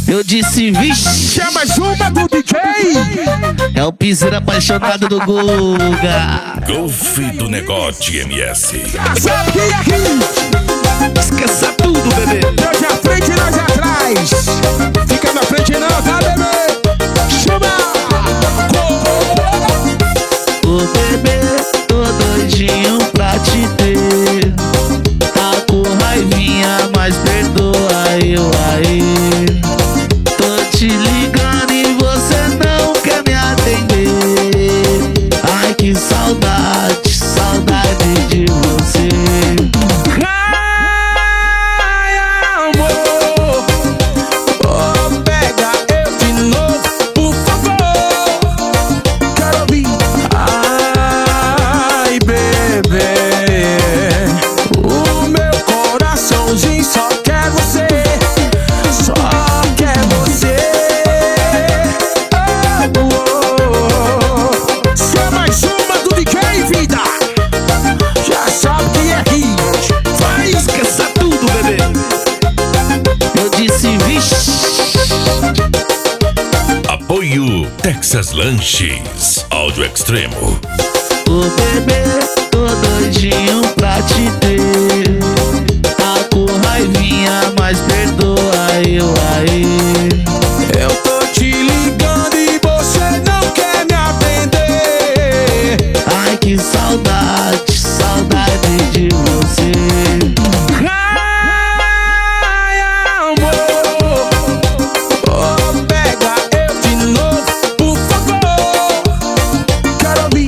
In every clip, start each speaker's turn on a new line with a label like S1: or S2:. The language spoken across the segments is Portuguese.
S1: Eu disse, vixe,
S2: Chama uma do DJ.
S1: é o piseiro apaixonado do Guga.
S3: Golfe do Negócio MS.
S2: Sabe que é aqui?
S1: Esqueça tudo, bebê.
S2: Nós à frente, nós atrás. Fica na frente não, tá, bebê? Chama!
S1: Ô bebê, tô doidinho pra te ter. Tá com raivinha, mas perdoa eu aí. Tô te ligando e você não quer me atender. Ai, que saudade, saudade de você.
S2: Ai, amor, oh, pega eu de novo, por favor. Quero ouvir. Ai, bebê, o meu coraçãozinho só quer você. Só quer você. Se é mais uma do DJ, vida, já sabe que é hit. Vai!
S1: Esqueça tudo, bebê. Eu disse, vixe.
S3: Apoio Texas Lanches. Áudio Extremo.
S1: Ô bebê, tô doidinho pra te ter. Tá com raivinha, mas perdoa eu aí.
S2: Eu tô te ligando e você não quer me atender.
S1: Ai, que saudade, saudade de você.
S2: Ai, amor, oh, pega eu de novo, por favor. Quero ouvir.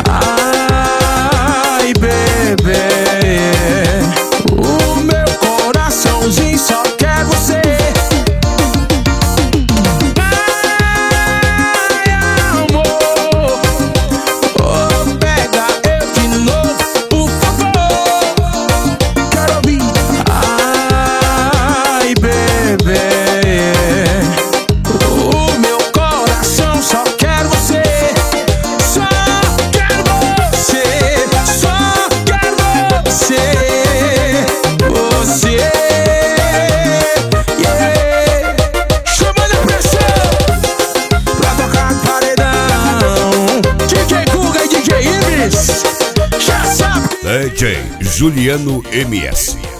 S2: Ai, bebê, o meu coraçãozinho só quer você. Ai, amor, oh, pega eu de novo, por favor. Quero ouvir. Ai, bebê, o meu coração só quer você. Só quero você. Só quero você. Você, yeah. Chama na pressão pra tocar no paredão. DJ Guga e DJ Ibis, já sabe.
S3: DJ Juliano MS.